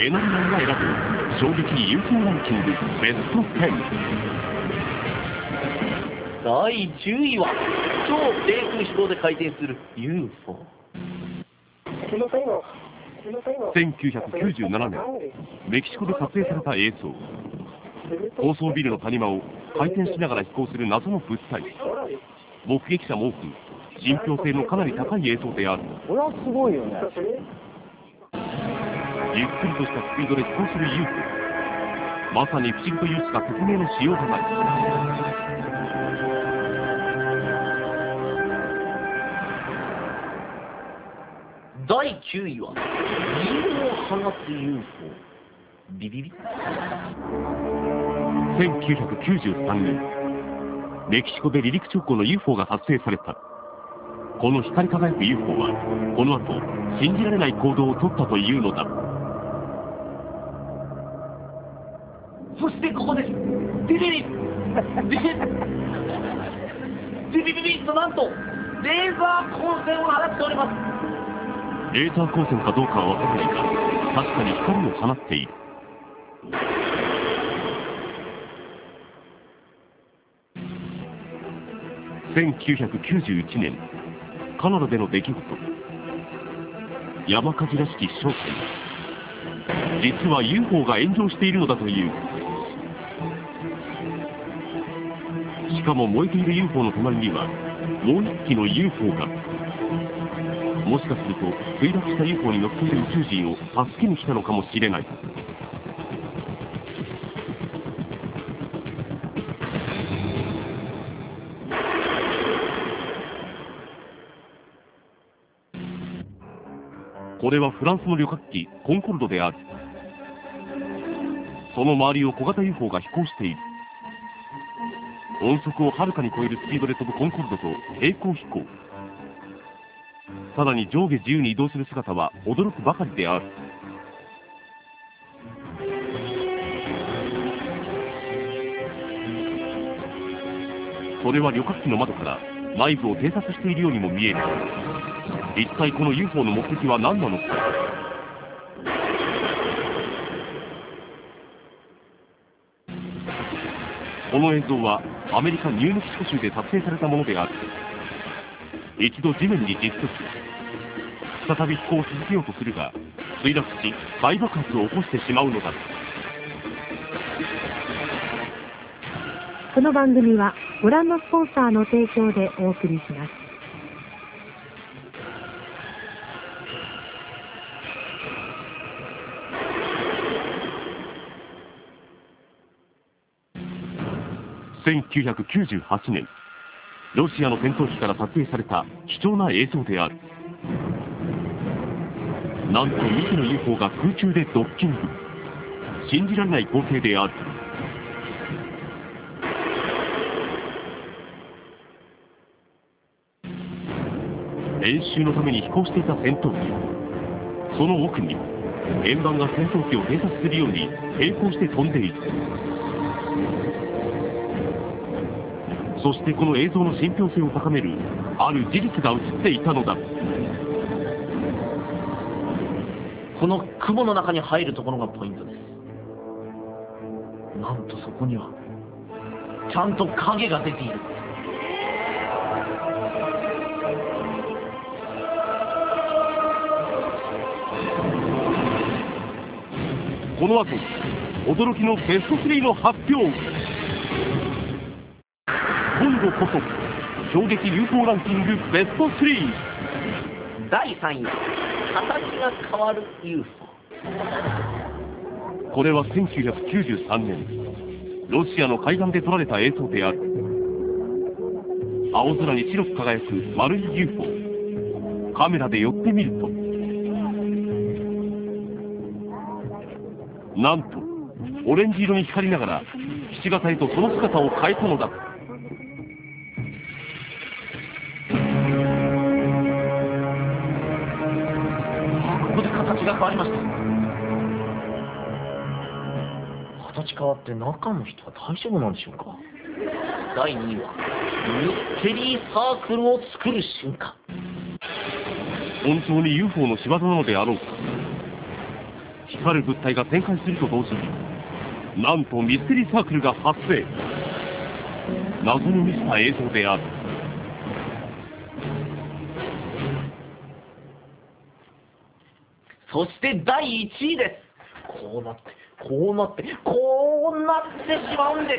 エナリマンが選ぶ衝撃 UFO ランキングベスト10。 第10位は超低空飛行で回転する UFO。 1997年メキシコで撮影された映像。高層ビルの谷間を回転しながら飛行する謎の物体。目撃者も多く信憑性のかなり高い映像である。 これはすごいよね。 ゆっくりとしたスピードで飛行する UFO。 まさに不思議というしか説明のしようがない。 第9位はリンゴを放つ UFO。 ビビビ。 1993年メキシコで離陸直後の UFO が発生された。この光り輝く UFO はこの後信じられない行動をとったというのだ。 そしてここです。ビビビビビビビビとなんとレーザー光線を放っております。 レーザー光線かどうかは分からないが確かに光を放っている。1991年カナダでの出来事。山火事らしき正体。実は UFO が炎上しているのだという。しかも燃えている UFO の隣にはもう一機の UFO が。もしかすると墜落した UFO に乗っている宇宙人を助けに来たのかもしれない。これはフランスの旅客機コンコルドである。その周りを小型 UFO が飛行している。音速をはるかに超えるスピードで飛ぶコンコルドと平行飛行。さらに上下自由に移動する姿は驚くばかりである。それは旅客機の窓から内部を偵察しているようにも見える。一体この UFO の目的は何なのか。この映像はアメリカ・ニューメキシコ州で撮影されたものである。一度地面に実測。再び飛行を続けようとするが墜落し大爆発を起こしてしまうのだ。 この番組はご覧のスポンサーの提供でお送りします。 1998年ロシアの戦闘機から撮影された貴重な映像である。なんと2機の UFO が空中でドッキング。信じられない光景である。練習のために飛行していた戦闘機。その奥に円盤が戦闘機を偵察するように並行して飛んでいる。そしてこの映像の信憑性を高めるある事実が映っていたのだ。 この雲の中に入るところがポイントです。なんとそこにはちゃんと影が出ている。 この後驚きのベスト3の発表。今度こそ衝撃 UFO ランキングベスト3。 第3位は形が変わる UFO。 これは1993年ロシアの海岸で撮られた映像である。青空に白く輝く丸い UFO。 カメラで寄ってみるとなんとオレンジ色に光りながらひし形へとその姿を変えたのだ。 ここで形が変わりました。形変わって中の人は大丈夫なんでしょうか。第2位はミステリーサークルを作る瞬間。 本当に UFO の仕業なのであろうか。 光る物体が展開すると同時に、なんとミステリーサークルが発生。謎に満ちた映像である。 そして第1位です。こうなってこうなってこうなってしまうんです。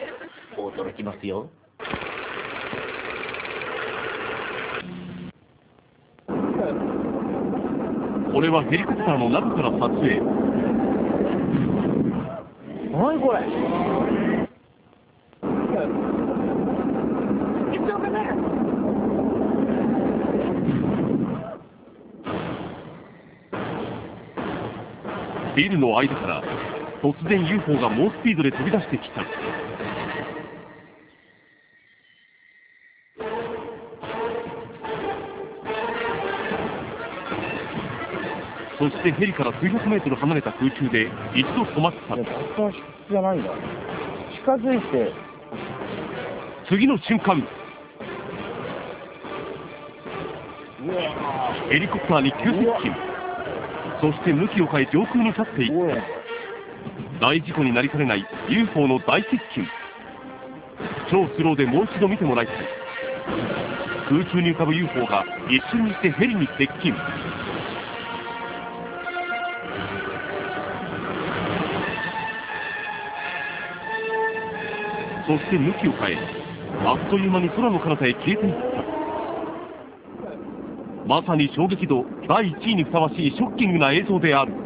驚きますよ。 これはヘリコプターの中から撮影。 何これ。 ビルの間から突然 UFO が猛スピードで飛び出してきた。そしてヘリから数百メートル離れた空中で一度止まった。 いや、ここはじゃないんだ。近づいて、 次の瞬間、ヘリコプターに急接近。そして向きを変え上空に立っていった。大事故になりかねない UFO の大接近。超スローでもう一度見てもらいたい。空中に浮かぶ UFO が一瞬にしてヘリに接近。そして向きを変え、あっという間に空の彼方へ消えていった。まさに衝撃度第1位にふさわしいショッキングな映像である。